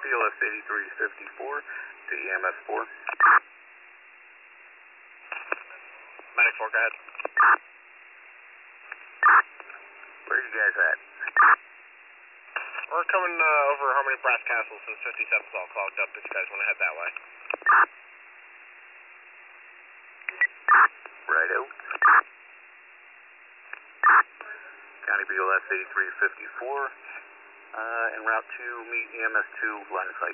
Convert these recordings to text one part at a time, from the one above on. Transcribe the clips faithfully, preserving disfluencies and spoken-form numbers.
L S eighty-three fifty-four to E M S four. Medic four, go ahead. Where are you guys at? We're coming uh, over Harmony Brass Castle since fifty-seven's all clogged up if you guys want to head that way. Righto. County B L S eighty-three fifty-four, uh, en route to meet E M S two line of sight.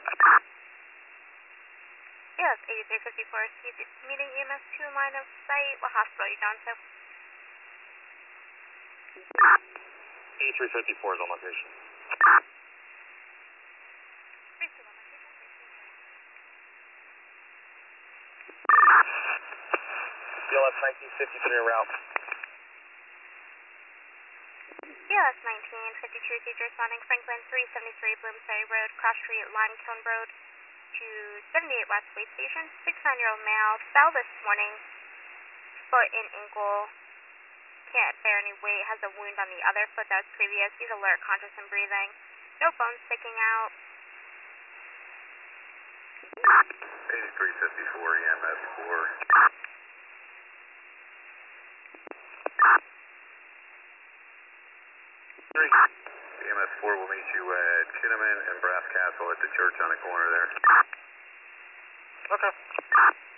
Yes, eighty-three fifty-four, meeting E M S two line of sight. What hospital are you going to? eighty-three fifty-four is on location. B L S nineteen fifty-three en route. B L S nineteen fifty-two, received responding Franklin three seventy-three Bloomsbury Road, Cross Street, Limestone Road to seventy-eight West Police Station. sixty-nine-year-old male fell this morning, foot and ankle, can't bear any weight, has a wound on the other foot that was previous. He's alert, conscious, and breathing. No bones sticking out. eighty-three fifty-four E M S four. Three. E M S four will meet you at Kinnaman and Brass Castle at the church on the corner there. Okay.